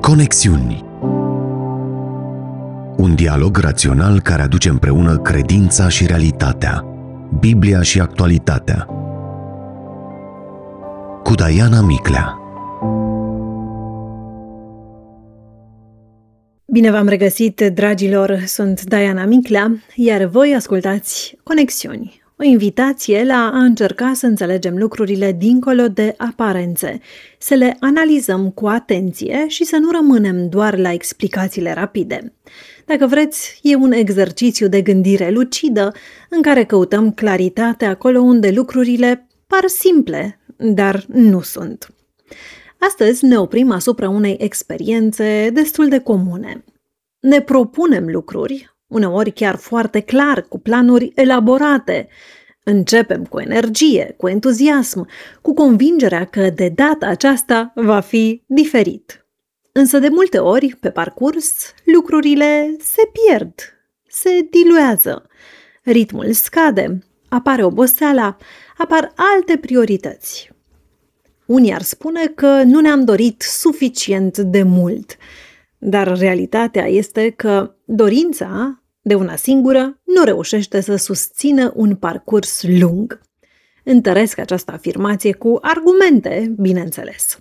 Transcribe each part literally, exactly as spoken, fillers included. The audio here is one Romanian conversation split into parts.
Conexiuni. Un dialog rațional care aduce împreună credința și realitatea, Biblia și actualitatea. Cu Diana Miclea. Bine v-am regăsit, dragilor, sunt Diana Miclea, iar voi ascultați Conexiuni, o invitație la a încerca să înțelegem lucrurile dincolo de aparențe, să le analizăm cu atenție și să nu rămânem doar la explicațiile rapide. Dacă vreți, e un exercițiu de gândire lucidă în care căutăm claritate acolo unde lucrurile par simple, dar nu sunt. Astăzi ne oprim asupra unei experiențe destul de comune. Ne propunem lucruri, uneori chiar foarte clar, cu planuri elaborate. Începem cu energie, cu entuziasm, cu convingerea că de data aceasta va fi diferit. Însă de multe ori, pe parcurs, lucrurile se pierd, se diluează. Ritmul scade, apare oboseala, apar alte priorități. Unii ar spune că nu ne-am dorit suficient de mult, dar realitatea este că dorința de una singură nu reușește să susțină un parcurs lung. Întăresc această afirmație cu argumente, bineînțeles.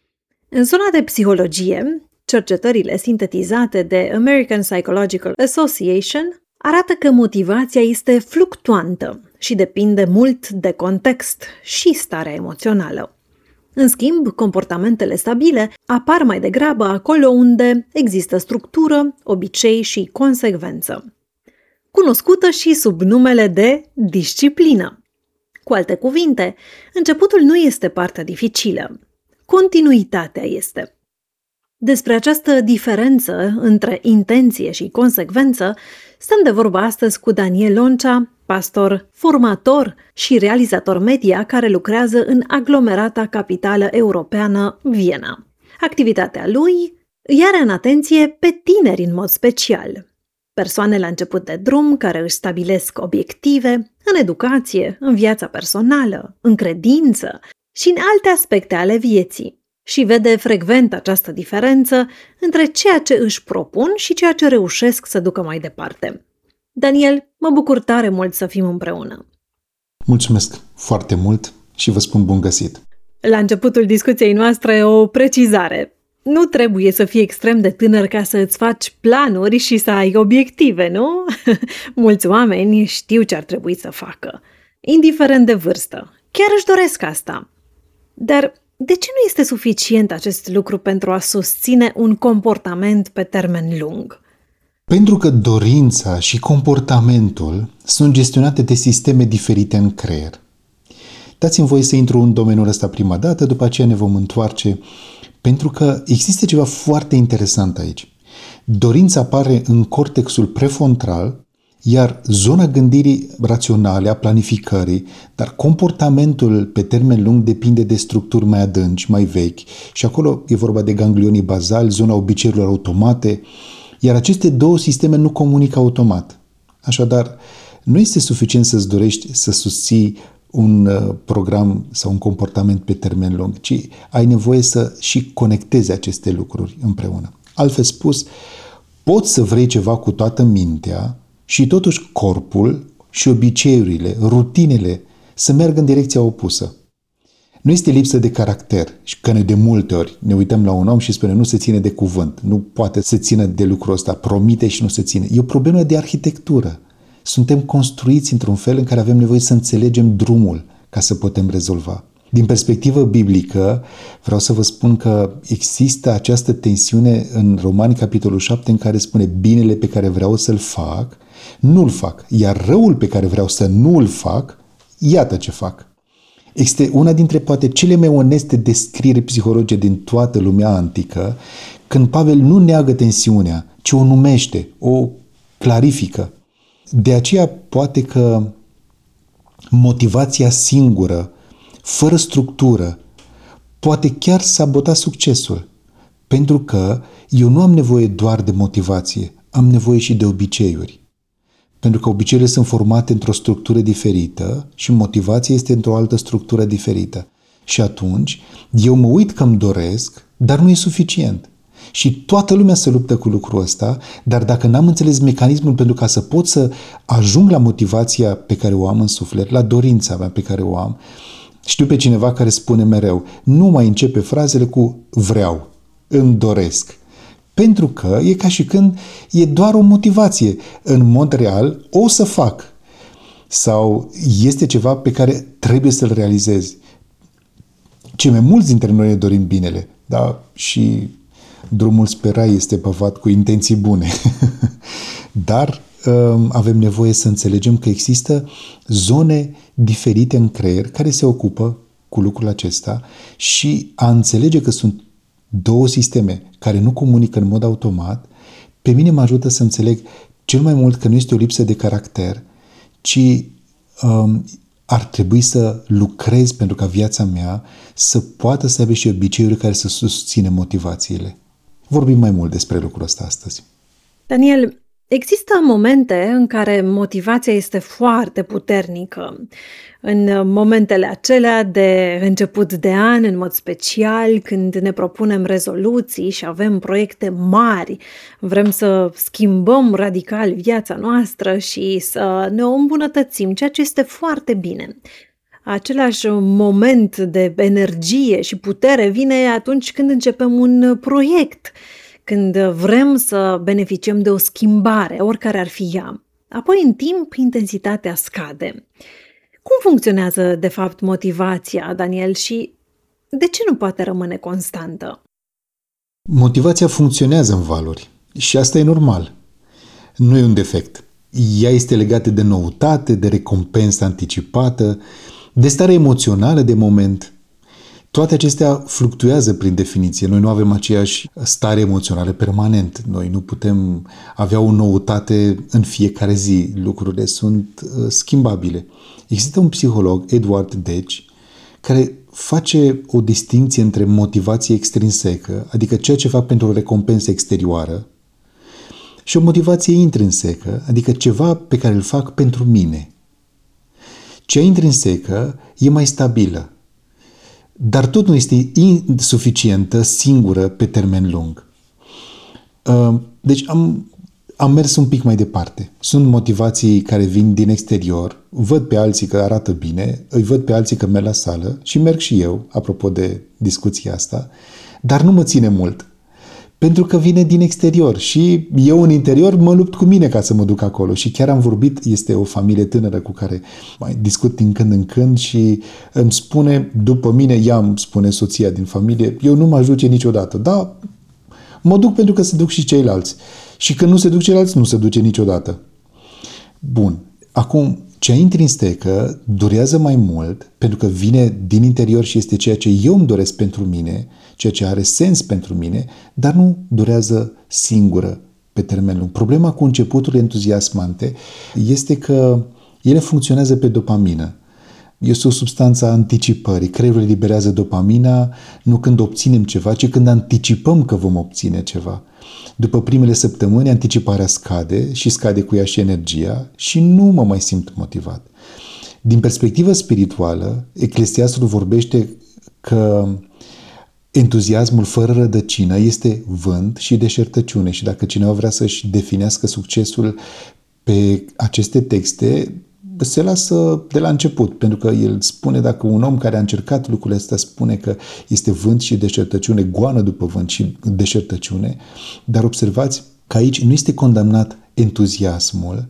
În zona de psihologie, cercetările sintetizate de American Psychological Association arată că motivația este fluctuantă și depinde mult de context și starea emoțională. În schimb, comportamentele stabile apar mai degrabă acolo unde există structură, obicei și consecvență, cunoscută și sub numele de disciplină. Cu alte cuvinte, începutul nu este partea dificilă, continuitatea este. Despre această diferență între intenție și consecvență stăm de vorbă astăzi cu Daniel Loncea, pastor, formator și realizator media care lucrează în aglomerata capitală europeană, Viena. Activitatea lui îi are în atenție pe tineri în mod special. Persoane la început de drum care își stabilesc obiective în educație, în viața personală, în credință și în alte aspecte ale vieții. Și vede frecvent această diferență între ceea ce își propun și ceea ce reușesc să ducă mai departe. Daniel, mă bucur tare mult să fim împreună. Mulțumesc foarte mult și vă spun bun găsit. La începutul discuției noastre o precizare. Nu trebuie să fii extrem de tânăr ca să îți faci planuri și să ai obiective, nu? Mulți oameni știu ce ar trebui să facă, indiferent de vârstă. Chiar își doresc asta. Dar de ce nu este suficient acest lucru pentru a susține un comportament pe termen lung? Pentru că dorința și comportamentul sunt gestionate de sisteme diferite în creier. Dați-mi voie să intru în domeniul ăsta prima dată, după aceea ne vom întoarce, pentru că există ceva foarte interesant aici. Dorința apare în cortexul prefrontal, iar zona gândirii raționale, a planificării, dar comportamentul pe termen lung depinde de structuri mai adânci, mai vechi, și acolo e vorba de ganglionii bazali, zona obiceiurilor automate, iar aceste două sisteme nu comunică automat. Așadar, nu este suficient să-ți dorești să susții un program sau un comportament pe termen lung, ci ai nevoie să și conectezi aceste lucruri împreună. Altfel spus, poți să vrei ceva cu toată mintea și totuși corpul și obiceiurile, rutinele să meargă în direcția opusă. Nu este lipsă de caracter și că ne de multe ori ne uităm la un om și spunem nu se ține de cuvânt, nu poate să țină de lucrul ăsta, promite și nu se ține. E o problemă de arhitectură. Suntem construiți într-un fel în care avem nevoie să înțelegem drumul ca să putem rezolva. Din perspectivă biblică, vreau să vă spun că există această tensiune în Romani, capitolul șapte, în care spune binele pe care vreau să-l fac, nu-l fac, iar răul pe care vreau să nu-l fac, iată ce fac. Este una dintre poate cele mai oneste descrieri psihologice din toată lumea antică, când Pavel nu neagă tensiunea, ci o numește, o clarifică. De aceea poate că motivația singură, fără structură, poate chiar sabota succesul. Pentru că eu nu am nevoie doar de motivație, am nevoie și de obiceiuri. Pentru că obiceiurile sunt formate într-o structură diferită și motivația este într-o altă structură diferită. Și atunci eu mă uit că îmi doresc, dar nu e suficient. Și toată lumea se luptă cu lucrul ăsta, dar dacă n-am înțeles mecanismul pentru ca să pot să ajung la motivația pe care o am în suflet, la dorința mea pe care o am, știu pe cineva care spune mereu, nu mai începe frazele cu vreau, îmi doresc. Pentru că e ca și când e doar o motivație. În mod real, o să fac. Sau este ceva pe care trebuie să-l realizezi. Cei mai mulți dintre noi ne dorim binele, da? Și drumul spre rai este păvat cu intenții bune. Dar um, avem nevoie să înțelegem că există zone diferite în creier care se ocupă cu lucrul acesta și a înțelege că sunt două sisteme care nu comunică în mod automat, pe mine mă ajută să înțeleg cel mai mult că nu este o lipsă de caracter, ci um, ar trebui să lucrez pentru ca viața mea să poată să aibă și obiceiuri care să susțină motivațiile. Vorbim mai mult despre lucrul ăsta astăzi. Daniel, există momente în care motivația este foarte puternică. În momentele acelea de început de an, în mod special, când ne propunem rezoluții și avem proiecte mari, vrem să schimbăm radical viața noastră și să ne o îmbunătățim, ceea ce este foarte bine. Același moment de energie și putere vine atunci când începem un proiect, când vrem să beneficiem de o schimbare, oricare ar fi ea. Apoi, în timp, intensitatea scade. Cum funcționează, de fapt, motivația, Daniel, și de ce nu poate rămâne constantă? Motivația funcționează în valuri și asta e normal. Nu e un defect. Ea este legată de noutate, de recompensă anticipată, de stare emoțională de moment. Toate acestea fluctuează prin definiție. Noi nu avem aceeași stare emoțională permanent. Noi nu putem avea o noutate în fiecare zi. Lucrurile sunt uh, schimbabile. Există un psiholog, Edward Desch, care face o distinție între motivație extrinsecă, adică ceea ce fac pentru o recompensă exterioară, și o motivație intrinsecă, adică ceva pe care îl fac pentru mine. Cea intrinsecă e mai stabilă, dar tot nu este insuficientă, singură, pe termen lung. Deci am, am mers un pic mai departe. Sunt motivații care vin din exterior, văd pe alții că arată bine, îi văd pe alții că merg la sală și merg și eu, apropo de discuția asta, dar nu mă ține mult. Pentru că vine din exterior și eu în interior mă lupt cu mine ca să mă duc acolo. Și chiar am vorbit, este o familie tânără cu care mai discut din când în când și îmi spune, după mine, ea îmi spune, soția din familie, eu nu mă ajunge niciodată, dar mă duc pentru că se duc și ceilalți. Și când nu se duc ceilalți, nu se duce niciodată. Bun, acum, cea intrinsecă durează mai mult pentru că vine din interior și este ceea ce eu îmi doresc pentru mine, ceea ce are sens pentru mine, dar nu durează singură pe termen lung. Problema cu începuturile entuziasmante este că ele funcționează pe dopamină. Este o substanță a anticipării. Creierul eliberează dopamina nu când obținem ceva, ci când anticipăm că vom obține ceva. După primele săptămâni, anticiparea scade și scade cu ea și energia și nu mă mai simt motivat. Din perspectivă spirituală, Eclesiastul vorbește că entuziasmul fără rădăcină este vânt și deșertăciune și dacă cineva vrea să-și definească succesul pe aceste texte, se lasă de la început, pentru că el spune, dacă un om care a încercat lucrurile astea spune că este vânt și deșertăciune, goană după vânt și deșertăciune, dar observați că aici nu este condamnat entuziasmul,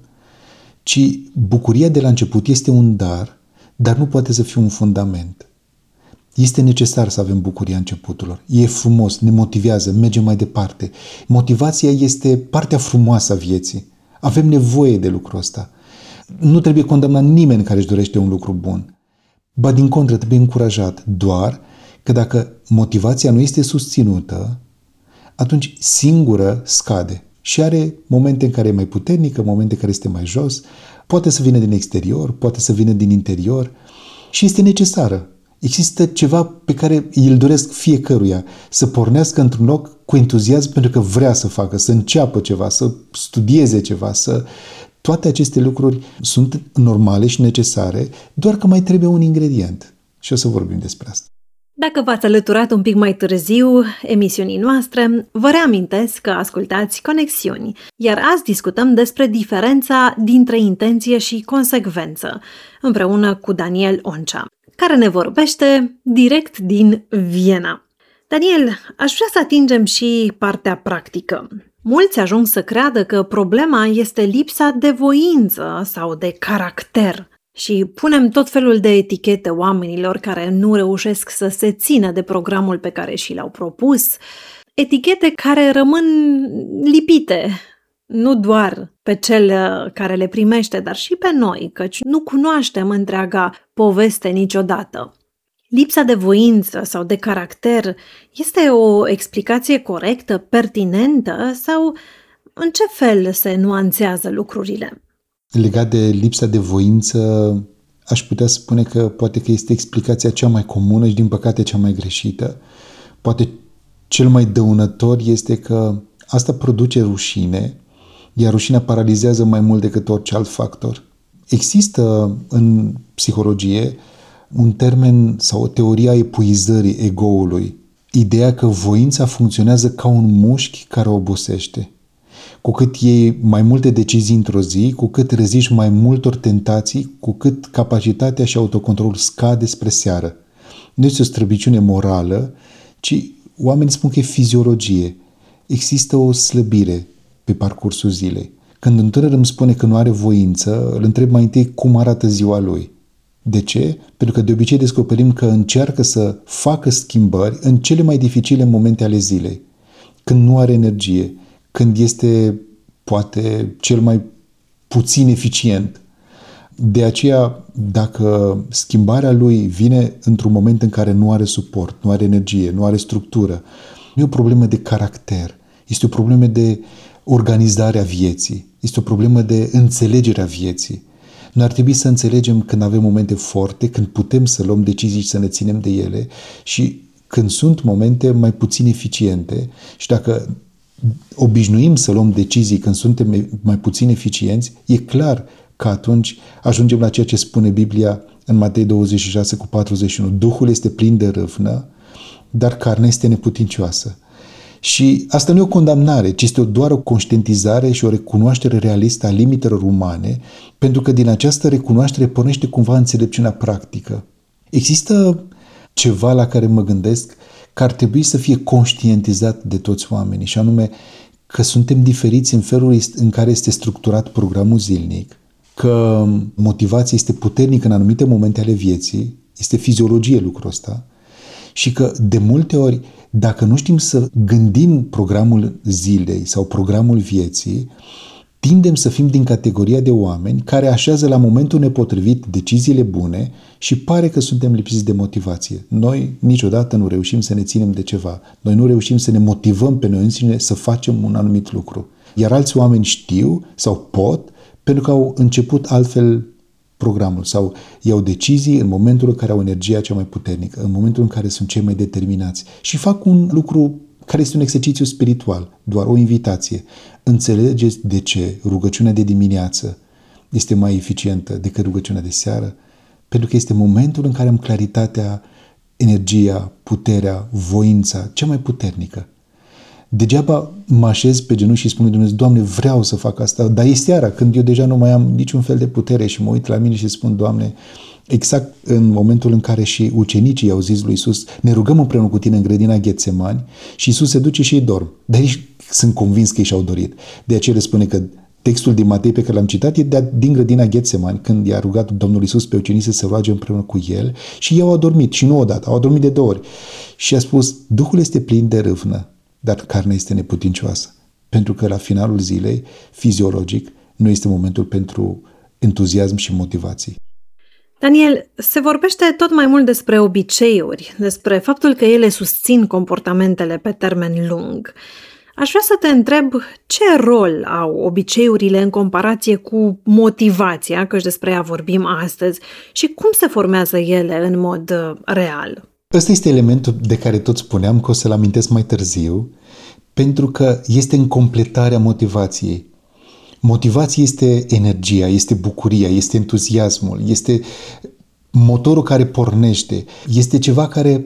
ci bucuria de la început este un dar, dar nu poate să fie un fundament. Este necesar să avem bucuria începuturilor. E frumos, ne motivează, mergem mai departe. Motivația este partea frumoasă a vieții. Avem nevoie de lucrul ăsta. Nu trebuie condamnat nimeni care își dorește un lucru bun. Ba din contră, trebuie încurajat, doar că dacă motivația nu este susținută, atunci singură scade și are momente în care e mai puternică, momente în care este mai jos, poate să vină din exterior, poate să vină din interior și este necesară. Există ceva pe care îl doresc fiecăruia, să pornească într-un loc cu entuziasm pentru că vrea să facă, să înceapă ceva, să studieze ceva, să... Toate aceste lucruri sunt normale și necesare, doar că mai trebuie un ingredient. Și o să vorbim despre asta. Dacă v-ați alăturat un pic mai târziu emisiunii noastre, vă reamintesc că ascultați Conexiuni, iar azi discutăm despre diferența dintre intenție și consecvență, împreună cu Daniel Oncea, care ne vorbește direct din Viena. Daniel, aș vrea să atingem și partea practică. Mulți ajung să creadă că problema este lipsa de voință sau de caracter și punem tot felul de etichete oamenilor care nu reușesc să se țină de programul pe care și l-au propus, etichete care rămân lipite, nu doar pe cel care le primește, dar și pe noi, căci nu cunoaștem întreaga poveste niciodată. Lipsa de voință sau de caracter este o explicație corectă, pertinentă sau în ce fel se nuanțează lucrurile? Legat de lipsa de voință, aș putea spune că poate că este explicația cea mai comună și din păcate cea mai greșită. Poate cel mai dăunător este că asta produce rușine, iar rușinea paralizează mai mult decât orice alt factor. Există în psihologie un termen sau o teorie a epuizării egoului. Ideea că voința funcționează ca un mușchi care obosește. Cu cât iei mai multe decizii într-o zi, cu cât reziști mai multor tentații, cu cât capacitatea și autocontrolul scade spre seară. Nu este o slăbiciune morală, ci oamenii spun că e fiziologie. Există o slăbire pe parcursul zilei. Când un tânăr îmi spune că nu are voință, îl întreb mai întâi cum arată ziua lui. De ce? Pentru că de obicei descoperim că încearcă să facă schimbări în cele mai dificile momente ale zilei. Când nu are energie, când este poate cel mai puțin eficient. De aceea, dacă schimbarea lui vine într-un moment în care nu are suport, nu are energie, nu are structură, nu e o problemă de caracter, este o problemă de organizare a vieții, este o problemă de înțelegere a vieții. Noi ar trebui să înțelegem când avem momente forte, când putem să luăm decizii și să ne ținem de ele și când sunt momente mai puțin eficiente și dacă obișnuim să luăm decizii când suntem mai puțin eficienți, e clar că atunci ajungem la ceea ce spune Biblia în Matei douăzeci și șase cu patruzeci și unu. Duhul este plin de râvnă, dar carnea este neputincioasă. Și asta nu e o condamnare, ci este doar o conștientizare și o recunoaștere realistă a limitelor umane, pentru că din această recunoaștere pornește cumva înțelepciunea practică. Există ceva la care mă gândesc că ar trebui să fie conștientizat de toți oamenii, și anume că suntem diferiți în felul în care este structurat programul zilnic, că motivația este puternică în anumite momente ale vieții, este fiziologie lucrul ăsta, și că de multe ori, dacă nu știm să gândim programul zilei sau programul vieții, tindem să fim din categoria de oameni care așează la momentul nepotrivit deciziile bune și pare că suntem lipsiți de motivație. Noi niciodată nu reușim să ne ținem de ceva. Noi nu reușim să ne motivăm pe noi înșine să facem un anumit lucru. Iar alți oameni știu sau pot pentru că au început altfel programul sau iau decizii în momentul în care au energia cea mai puternică, în momentul în care sunt cei mai determinați și fac un lucru care este un exercițiu spiritual, doar o invitație. Înțelegeți de ce rugăciunea de dimineață este mai eficientă decât rugăciunea de seară? Pentru că este momentul în care am claritatea, energia, puterea, voința cea mai puternică. Degeaba mă așez pe genunchi și spun lui Dumnezeu, Doamne, vreau să fac asta, dar e seara, când eu deja nu mai am niciun fel de putere și mă uit la mine și spun, Doamne, exact în momentul în care și ucenicii i-au zis lui Iisus, ne rugăm împreună cu tine în grădina Ghetsemani, și Iisus se duce și îi dorm. Dar ei sunt convins că ei și-au dorit. De aceea le spune că textul din Matei pe care l-am citat e de, din grădina Ghetsemani, când i-a rugat Domnul Iisus pe ucenici să se roage împreună cu el și ei au adormit, și nu odată, au adormit de două ori. Și a spus, Duhul este plin de râvnă, dar carnea este neputincioasă. Pentru că la finalul zilei, fiziologic, nu este momentul pentru entuziasm și motivații. Daniel, se vorbește tot mai mult despre obiceiuri, despre faptul că ele susțin comportamentele pe termen lung. Aș vrea să te întreb ce rol au obiceiurile în comparație cu motivația, căci despre ea vorbim astăzi, și cum se formează ele în mod real? Ăsta este elementul de care tot spuneam că o să-l amintesc mai târziu, pentru că este în completarea motivației. Motivația este energia, este bucuria, este entuziasmul, este motorul care pornește, este ceva care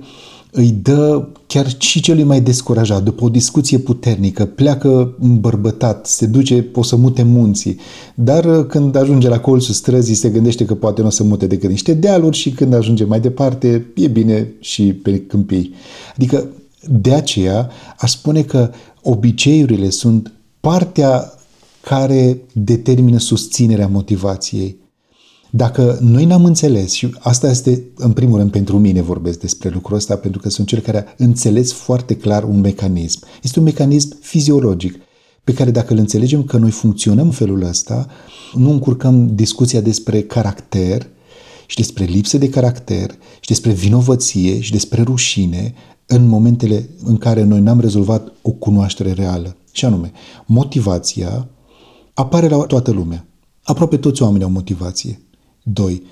îi dă chiar și celui mai descurajat, după o discuție puternică, pleacă îmbărbătat, se duce, o să mute munții, dar când ajunge la colțul străzii se gândește că poate nu o să mute decât niște dealuri și când ajunge mai departe e bine și pe câmpii. Adică de aceea aș spune că obiceiurile sunt partea care determină susținerea motivației. Dacă noi n-am înțeles, și asta este în primul rând pentru mine vorbesc despre lucrul ăsta, pentru că sunt cel care a înțeles foarte clar un mecanism. Este un mecanism fiziologic pe care dacă îl înțelegem că noi funcționăm în felul ăsta, nu încurcăm discuția despre caracter și despre lipsă de caracter și despre vinovăție și despre rușine în momentele în care noi n-am rezolvat o cunoaștere reală. Și anume, motivația apare la toată lumea. Aproape toți oamenii au motivație. Doi.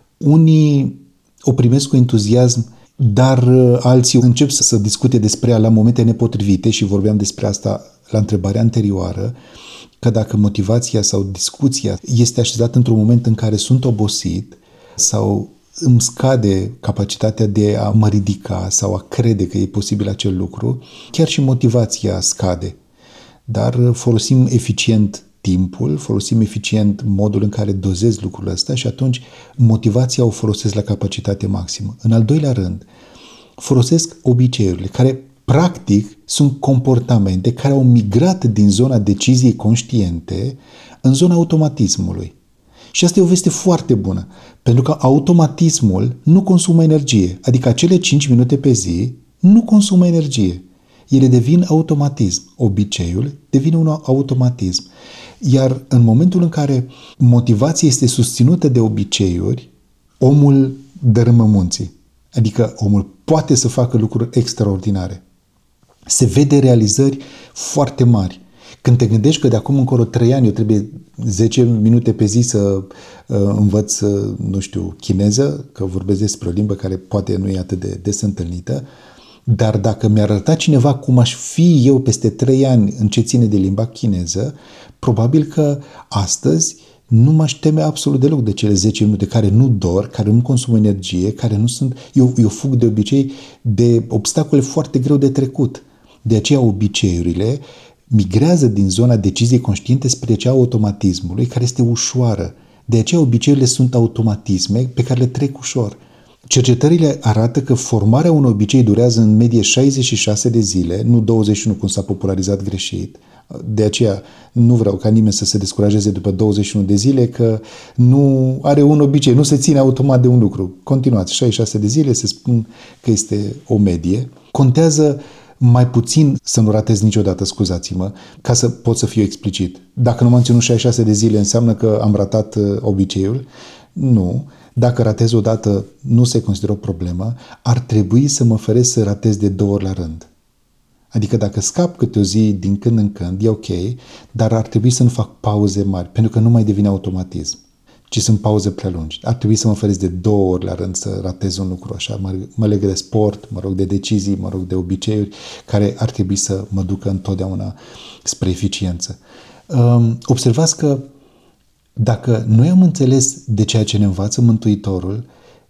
Unii o primesc cu entuziasm, dar alții încep să discute despre ea la momente nepotrivite și vorbeam despre asta la întrebarea anterioară, că dacă motivația sau discuția este așezată într-un moment în care sunt obosit sau îmi scade capacitatea de a mă ridica sau a crede că e posibil acel lucru, chiar și motivația scade. Dar folosim eficient timpul, folosim eficient modul în care dozez lucrul ăsta și atunci motivația o folosesc la capacitate maximă. În al doilea rând, folosesc obiceiurile, care practic sunt comportamente care au migrat din zona deciziei conștiente în zona automatismului. Și asta e o veste foarte bună, pentru că automatismul nu consumă energie, adică acele cinci minute pe zi nu consumă energie. Ele devin automatism. Obiceiul devine un automatism. Iar în momentul în care motivația este susținută de obiceiuri, omul dărâmă munții. Adică omul poate să facă lucruri extraordinare. Se vede realizări foarte mari. Când te gândești că de acum încolo trei ani eu trebuie zece minute pe zi să uh, învăț, uh, nu știu, chineză, că vorbesc despre o limbă care poate nu e atât de des întâlnită, dar dacă mi-ar arăta cineva cum aș fi eu peste trei ani în ce ține de limba chineză, probabil că astăzi nu m-aș teme absolut deloc de cele zece minute care nu dor, care nu consumă energie, care nu sunt... Eu, eu fug de obicei de obstacole foarte greu de trecut. De aceea obiceiurile migrează din zona deciziei conștiente spre cea automatismului, care este ușoară. De aceea obiceiurile sunt automatisme pe care le trec ușor. Cercetările arată că formarea unui obicei durează în medie șaizeci și șase de zile, nu douăzeci și unu cum s-a popularizat greșit. De aceea nu vreau ca nimeni să se descurajeze după douăzeci și unu de zile că nu are un obicei, nu se ține automat de un lucru. Continuați, șaizeci și șase de zile, se spun că este o medie. Contează mai puțin să nu ratez niciodată, scuzați-mă, ca să pot să fiu explicit. Dacă nu m-am ținut șaizeci și șase de zile, înseamnă că am ratat obiceiul? Nu. Dacă ratez o dată, nu se consideră o problemă. Ar trebui să mă feresc să ratez de două ori la rând. Adică dacă scap câte o zi din când în când, e ok, dar ar trebui să nu fac pauze mari, pentru că nu mai devine automatism, ci sunt pauze prea lungi. Ar trebui să mă feresc de două ori la rând să ratez un lucru așa. Mă, mă leg de sport, mă rog de decizii, mă rog de obiceiuri, care ar trebui să mă ducă întotdeauna spre eficiență. Observați că dacă noi am înțeles de ceea ce ne învață Mântuitorul,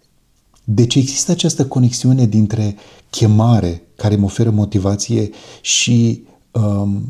de ce există această conexiune dintre chemare, care îmi oferă motivație, și um,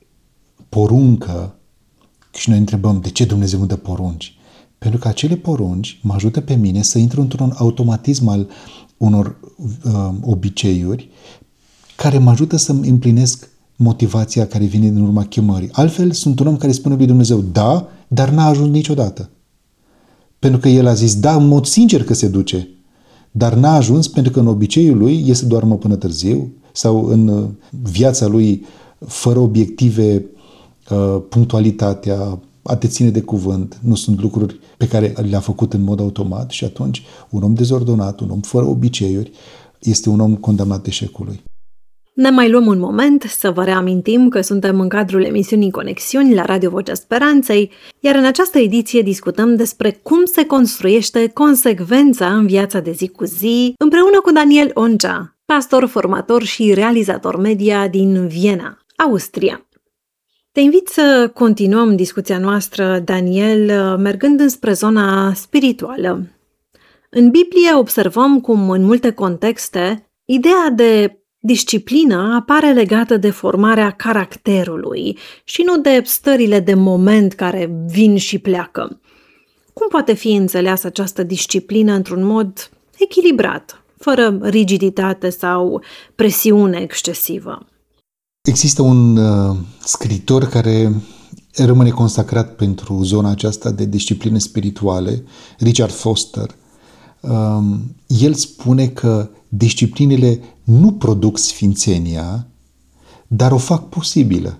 poruncă, și noi întrebăm de ce Dumnezeu îmi dă porunci? Pentru că acele porunci mă ajută pe mine să intru într-un automatism al unor um, obiceiuri care mă ajută să-mi împlinesc motivația care vine din urma chemării. Altfel, sunt un om care spune lui Dumnezeu da, dar n-a ajuns niciodată. Pentru că el a zis da în mod sincer că se duce, dar n-a ajuns pentru că în obiceiul lui e să doarmă până târziu sau în viața lui fără obiective, punctualitatea, a te ține de cuvânt, nu sunt lucruri pe care le-a făcut în mod automat și atunci un om dezordonat, un om fără obiceiuri, este un om condamnat eșecului. Ne mai luăm un moment să vă reamintim că suntem în cadrul emisiunii Conexiuni la Radio Vocea Speranței, iar în această ediție discutăm despre cum se construiește consecvența în viața de zi cu zi, împreună cu Daniel Oncea, pastor, formator și realizator media din Viena, Austria. Te invit să continuăm discuția noastră, Daniel, mergând înspre zona spirituală. În Biblie observăm cum în multe contexte Ideea de disciplină apare legată de formarea caracterului și nu de stările de moment care vin și pleacă. Cum poate fi înțeleasă această disciplină într-un mod echilibrat, fără rigiditate sau presiune excesivă? Există un uh, scriitor care rămâne consacrat pentru zona aceasta de discipline spirituale, Richard Foster. Um, el spune că disciplinele nu produc sfințenia, dar o fac posibilă.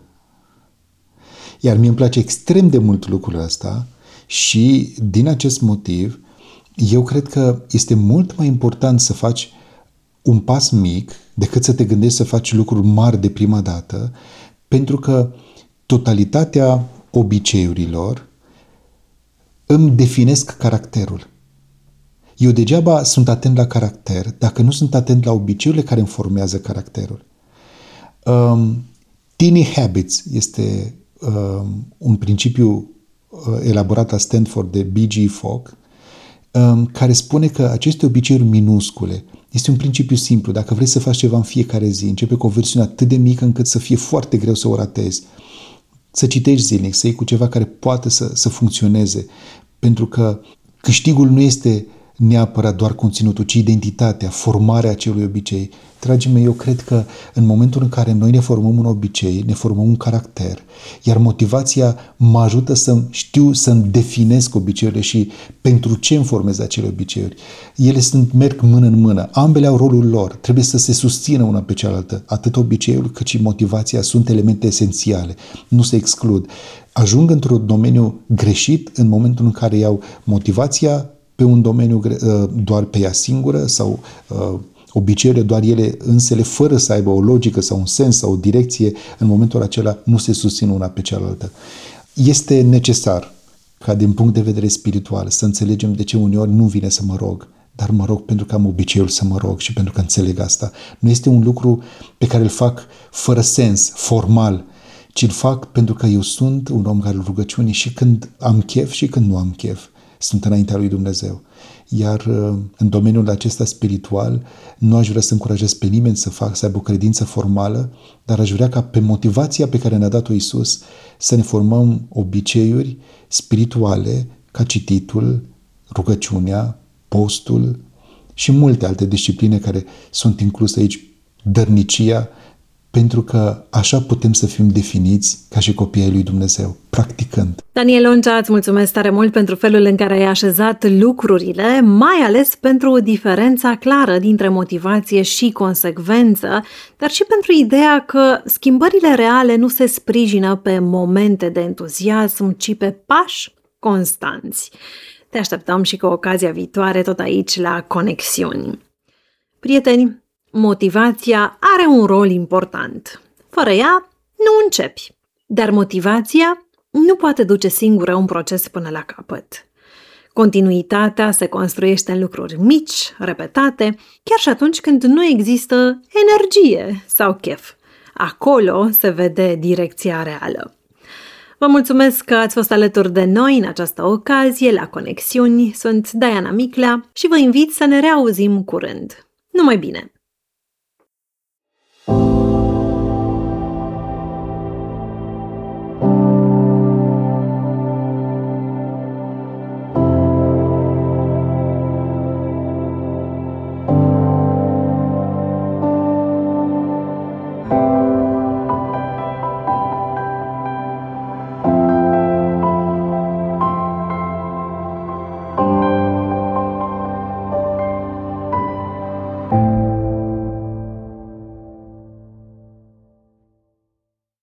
Iar mie îmi place extrem de mult lucrul ăsta și din acest motiv eu cred că este mult mai important să faci un pas mic decât să te gândești să faci lucruri mari de prima dată, pentru că totalitatea obiceiurilor îmi definesc caracterul. Eu degeaba sunt atent la caracter dacă nu sunt atent la obiceiurile care îmi formează caracterul. Um, Tiny Habits este um, un principiu uh, elaborat la Stanford de B G Fogg, um, care spune că aceste obiceiuri minuscule este un principiu simplu. Dacă vrei să faci ceva în fiecare zi, începe cu o versiune atât de mică încât să fie foarte greu să o ratezi. Să citești zilnic, să iei cu ceva care poate să, să funcționeze. Pentru că câștigul nu este neapărat doar conținutul, ci identitatea, formarea acelui obicei. Dragii mei, eu cred că în momentul în care noi ne formăm un obicei, ne formăm un caracter, iar motivația mă ajută să știu să-mi definesc obiceiurile și pentru ce îmi formez acele obiceiuri. Ele sunt, merg mână în mână, ambele au rolul lor, trebuie să se susțină una pe cealaltă. Atât obiceiul cât și motivația sunt elemente esențiale, nu se exclud. Ajung într-un domeniu greșit în momentul în care iau motivația pe un domeniu doar pe ea singură sau uh, obiceiurile doar ele însele, fără să aibă o logică sau un sens sau o direcție, în momentul acela nu se susțin una pe cealaltă. Este necesar ca din punct de vedere spiritual să înțelegem de ce uneori nu vine să mă rog, dar mă rog pentru că am obiceiul să mă rog și pentru că înțeleg asta. Nu este un lucru pe care îl fac fără sens, formal, ci îl fac pentru că eu sunt un om care rugăciunii și când am chef și când nu am chef. Sunt înaintea lui Dumnezeu. Iar în domeniul acesta spiritual nu aș vrea să încurajez pe nimeni să facă, să aibă o credință formală, dar aș vrea ca pe motivația pe care ne-a dat-o Iisus să ne formăm obiceiuri spirituale ca cititul, rugăciunea, postul și multe alte discipline care sunt incluse aici, dărnicia, pentru că așa putem să fim definiți ca și copiii lui Dumnezeu, practicând. Daniel Oncea, îți mulțumesc tare mult pentru felul în care ai așezat lucrurile, mai ales pentru diferența clară dintre motivație și consecvență, dar și pentru ideea că schimbările reale nu se sprijină pe momente de entuziasm, ci pe pași constanți. Te așteptăm și cu ocazia viitoare tot aici la Conexiuni. Prieteni, motivația are un rol important. Fără ea, nu începi. Dar motivația nu poate duce singură un proces până la capăt. Continuitatea se construiește în lucruri mici, repetate, chiar și atunci când nu există energie sau chef. Acolo se vede direcția reală. Vă mulțumesc că ați fost alături de noi în această ocazie la Conexiuni. Sunt Diana Miclea și vă invit să ne reauzim curând. Numai bine!